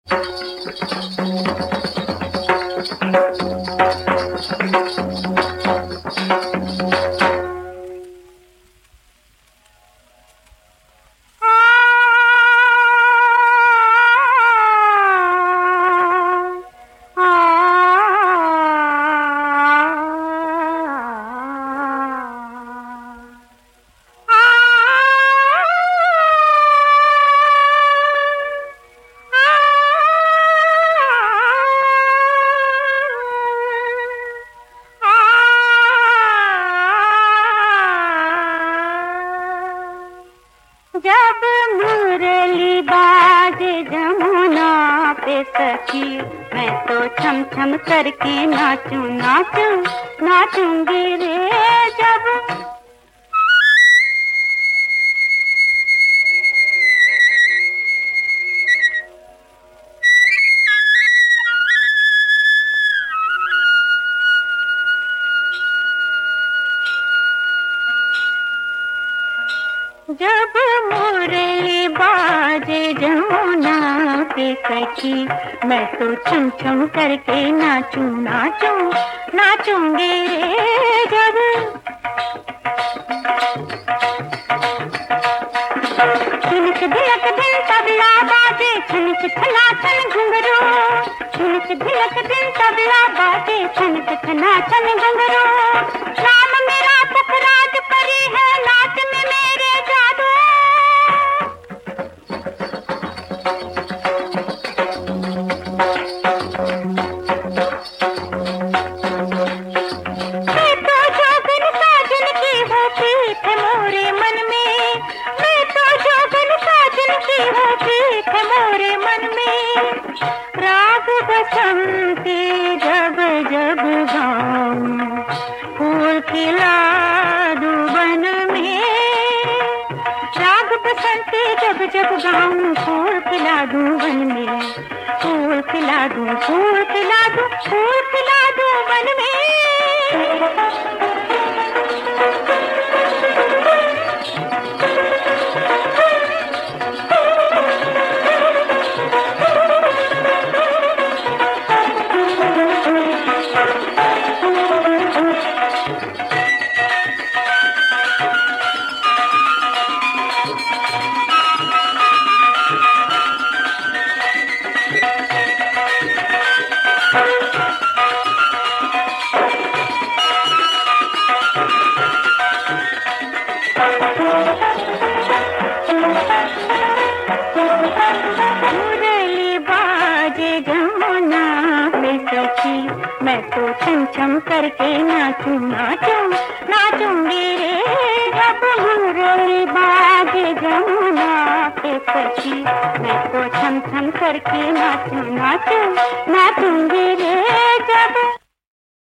जब मुरली बाजे जमुना पे सखी, मैं तो छम छम करके नाचूं नाचूं नाचूंगी रे। जब मुरली बाजे जमुना पे सखी, मैं तो छम छम करके नाचूं नाचूं नाचूंगी रे। जब छुनक धिलक दिन तबला बाजे, छनक छना छन घुंघरू, छुनक धिलक दिन तबला बाजे, छनक छना छन घुंघरू। राम मेरा पुखराज परी है, नाच में मेरे जादू। मैं तो जोगन साजन की होती है मोरे मन में, मैं तो जोगन साजन की होती है मोरे मन में। राग बसंती जब जब गाऊं, फूल खिला दूं वन में। राग बसंती जब जब गाऊं, फूल खिला दूं वन में। फूल खिला दूं, फूल खिला दूं, फूल खिला दूं वन में। मुरली बाजे जमुना पे सखी, मैं तो छम छम करके नाचूं नाचूं नाचूंगी रे। जब मुरली बाजे जमुना पे सखी, मैं तो छम छम करके नाचूं नाचूं नाचूंगी रे। जब